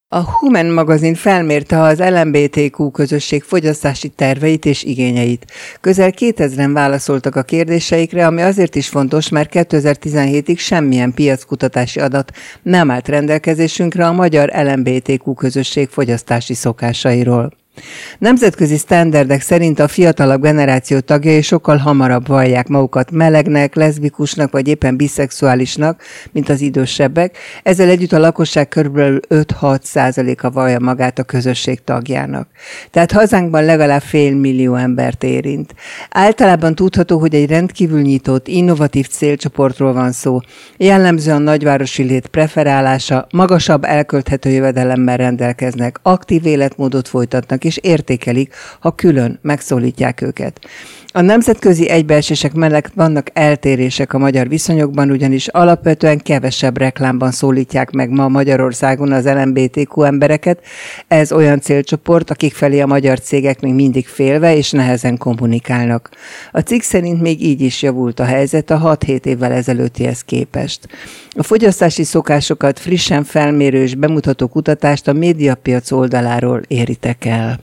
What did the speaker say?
A Human magazin felmérte az LMBTQ közösség fogyasztási terveit és igényeit. Közel 2000-en válaszoltak a kérdéseikre, ami azért is fontos, mert 2017-ig semmilyen piackutatási adat nem állt rendelkezésünkre a magyar LMBTQ közösség fogyasztási szokásairól. Nemzetközi sztenderdek szerint a fiatalabb generáció tagjai sokkal hamarabb vallják magukat melegnek, leszbikusnak vagy éppen biszexuálisnak, mint az idősebbek. Ezzel együtt a lakosság kb. 5-6%-a vallja magát a közösség tagjának. Tehát hazánkban legalább 500 000 embert érint. Általában tudható, hogy egy rendkívül nyitott, innovatív célcsoportról van szó. Jellemző a nagyvárosi lét preferálása, magasabb elkölthető jövedelemmel rendelkeznek, aktív életmódot folytatnak és értékelik, ha külön megszólítják őket. A nemzetközi egybeesések mellett vannak eltérések a magyar viszonyokban, ugyanis alapvetően kevesebb reklámban szólítják meg ma Magyarországon az LMBTQ embereket. Ez olyan célcsoport, akik felé a magyar cégek még mindig félve és nehezen kommunikálnak. A cikk szerint még így is javult a helyzet a 6-7 évvel ezelőttihez képest. A fogyasztási szokásokat frissen felmérő és bemutató kutatást a Médiapiac oldaláról éritek el.